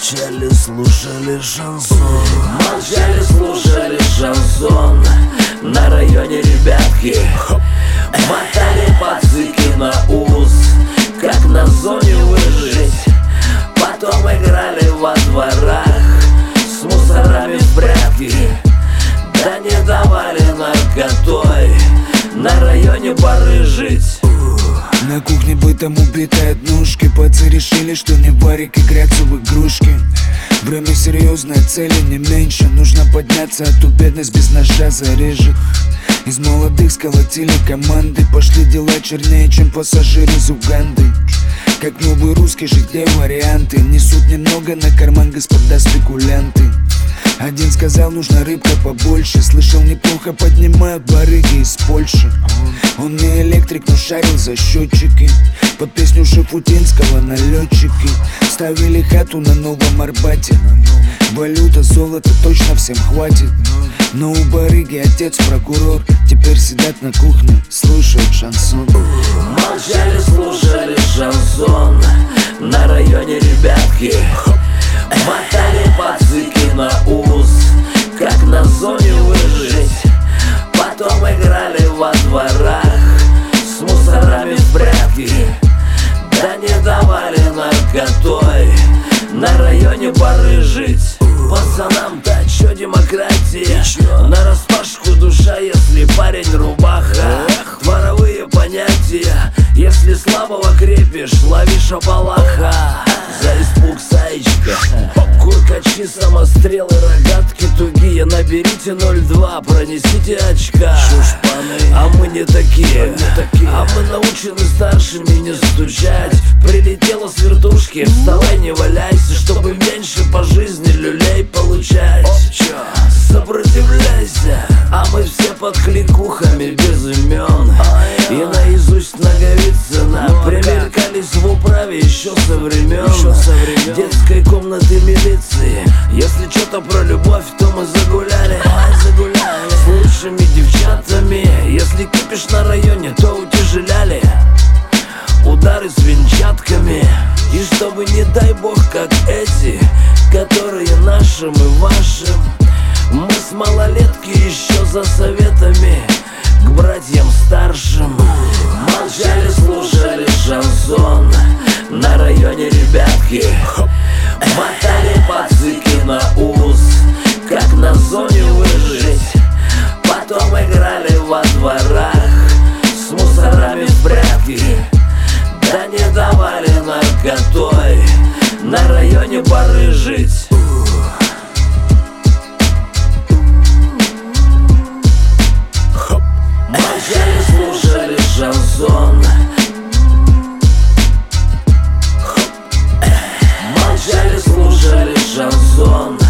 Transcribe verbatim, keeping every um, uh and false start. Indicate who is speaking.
Speaker 1: Молчали, слушали шансон.
Speaker 2: Молчали, слушали шансон. На районе ребятки мотали пацыки на ус, как на зоне выжить. Потом играли во дворах с мусорами в прятки. Да не давали наркотой на районе барыжить.
Speaker 1: На кухне бытом убитые однушки. Пацы решили, что не варик, играться в игрушки. Время серьезное, цели не меньше. Нужно подняться, а то бедность без ножа зарежет. Из молодых сколотили команды. Пошли дела чернее, чем пассажир из Уганды. Как новый русский, жить где варианты. Несут немного на карман господа спекулянты. Один сказал, нужно рыбка побольше. Слышал, неплохо поднимают барыги из Польши. Он не электрик, но шарил за счетчики. Под песню Шафутинского налетчики ставили хату на Новом Арбате. Валюта, золото точно всем хватит. Но у барыги отец прокурор. Теперь сидят на кухне, слушают шансон.
Speaker 2: Молчали, слушали шансон. На районе ребятки мотали пацыки на ус, как на зоне выжить. Потом играли во дворах с мусорами в прятки. Да не давали наркотой на районе барыжить. Пацанам-то чё демократия? Нараспашку душа, если парень рубаха. Дворовые понятия: если слабого крепишь, лови шапалаха. За испуг саечка, куркачи, самострелы, рогатки тугие. Наберите ноль два, пронесите очка. А мы не такие, а мы научены старшими не стучать. Прилетела с вертушки, вставай, не валяйся, чтобы меньше по жизни люлей получать. Сопротивляйся, а мы все под кликухами без имен. И наизусть Наговицына примелькались в управе еще со времен детской комнаты милиции. Если что-то про любовь, то мы загуляли с лучшими девчатами. Если кипиш на районе, то утяжеляли удары с венчатками. И чтобы, не дай бог, как эти, которые нашим и вашим, мы с малолетки еще за советами к братьям старшим. Молчали, слушали шансон. На районе ребятки мотали пацыки на ус, как на зоне выжить. Потом играли во дворах с мусорами в прятки. Да не давали наркотой на районе барыжить. Молчали, слушали шансон. Молчали, слушали шансон.